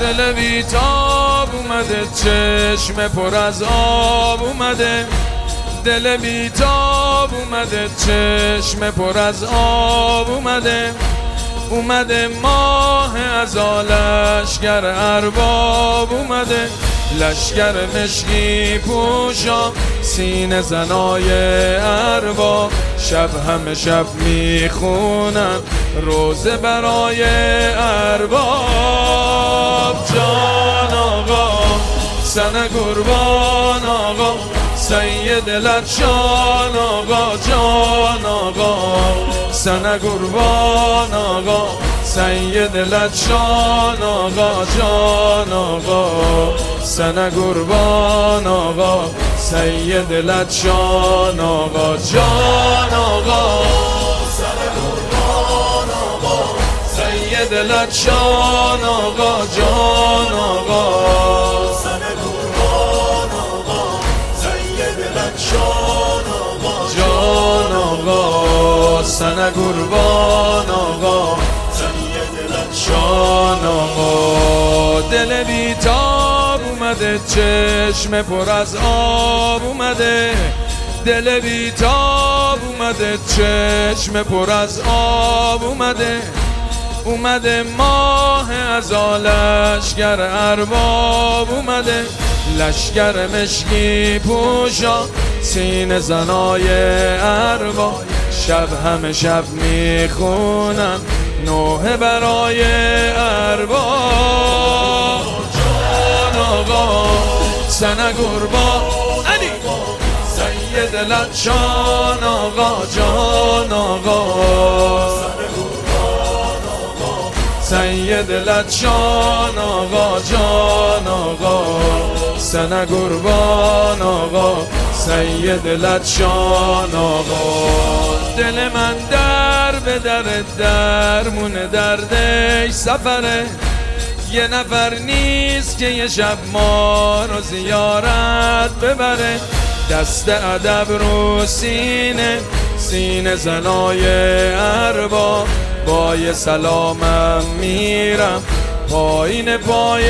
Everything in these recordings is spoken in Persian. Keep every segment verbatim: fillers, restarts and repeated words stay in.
دل بیتاب اومده، چشم پر از آب اومده. دل بیتاب اومده، چشم پر از آب اومده. اومده ماه از لشگر ارباب اومده. لشگر مشکی پوشا، سینه زنای ارباب. شب همه شب میخونن روزه برای ارباب. جان آقا سن قربان آقا، سید لچان آقا. جان آقا سن قربان آقا، سید لچان آقا. جان آقا سن قربان آقا، سید لچان آقا. جان آقا سن قربان آقا، سید لچان آقا. جان آقا سن قربان آقا، سید لچان آقا. جان آقا سن قربان آقا، سید لچان آقا. دل بیتاب اومده، چشم پر از آب اومده. دل بیتاب اومده، چشم پر از آب اومده. اومده ماه از لشگر ارباب اومده. لشگر مشکی پوشا، سینه زنای ارباب. شب همه شب میخونن نوحه برای ارباب. جان آقا سن قربان سید لچان آقا. جان آقا سید لچان آقا. جان آقا سن قربان آقا، سید لچان آقا. دل من در به در درمون دردش سفره. یه نفر نیست که یه شب ما رو زیارت ببره. دست ادب رو سینه، سینه زنای ارباب. با یه سلامم میرم پایین پای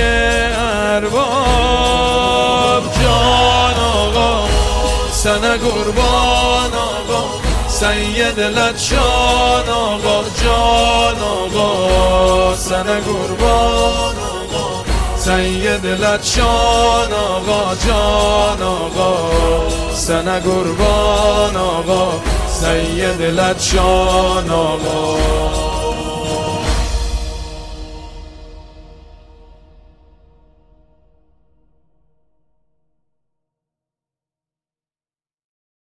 ارباب. جان آقا سن قربان آقا، سید لچان آقا. جان آقا سن قربان آقا، سید لچان آقا. جان آقا سن قربان آقا، سید لچان آقا.